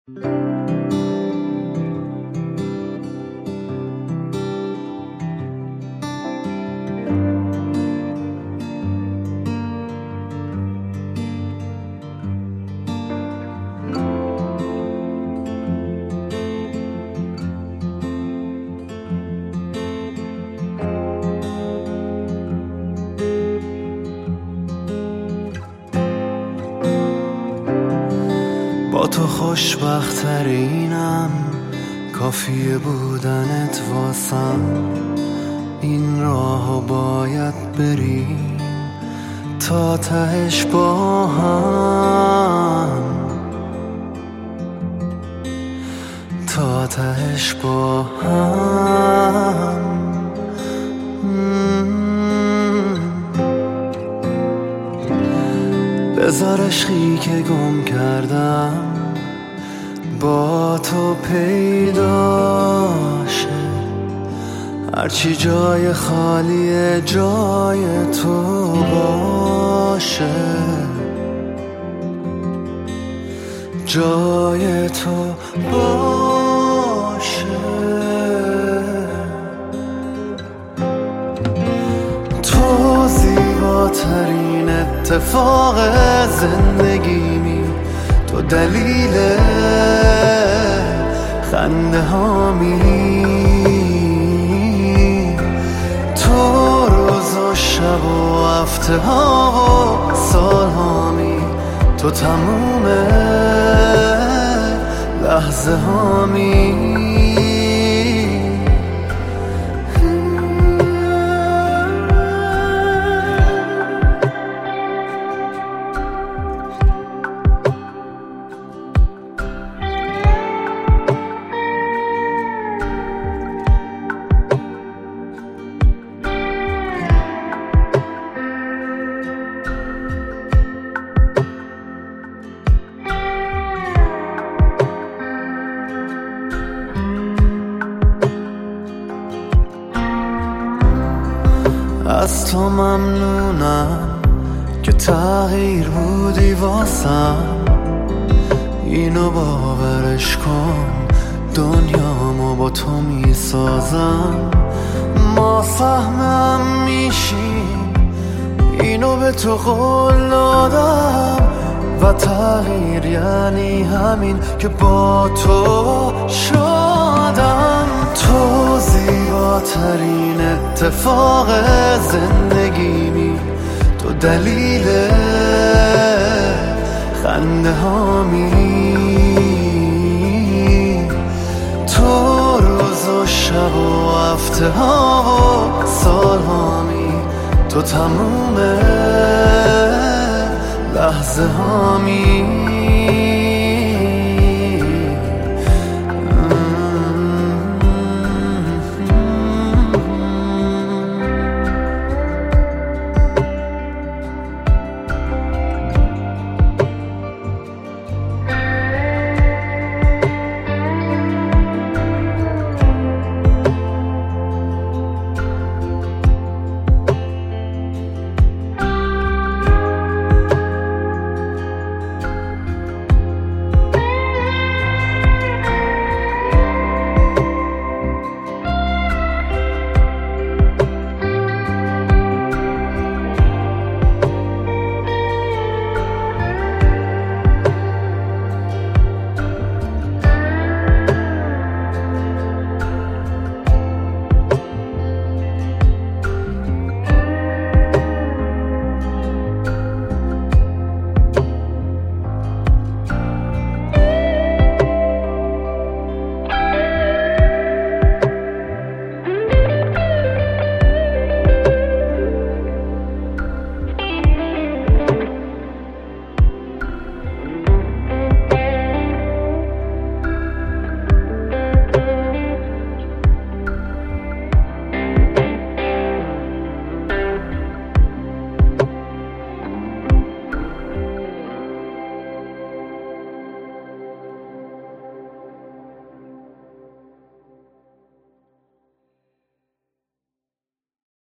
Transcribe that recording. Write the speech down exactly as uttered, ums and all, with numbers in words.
با تو خوشبخترینم، کافیه بودنت واسم. این راهو باید بریم تا تهش با هم، تا تهش با هم. بذار عشقی که گم کردم با تو پیدا شه، هرچی جای خالی جای تو باشه، جای تو باشه. تو زیباترین اتفاق زندگیمی، تو دلیل خنده هامی، تو روز و شب و هفته ها و سال هامی، تو تموم لحظه هامی. از تو ممنونم که تغییر بودی واسم، اینو باورش کن، دنیامو با تو میسازم. ما سهمم میشیم، اینو به تو قول دادم، و تغییر یعنی همین که با تو شدم. تو زیباترین اتفاق زندگیمی، تو دلیل خنده هامی، تو روز و شب و هفته ها و سال هامی، تو تموم لحظه هامی.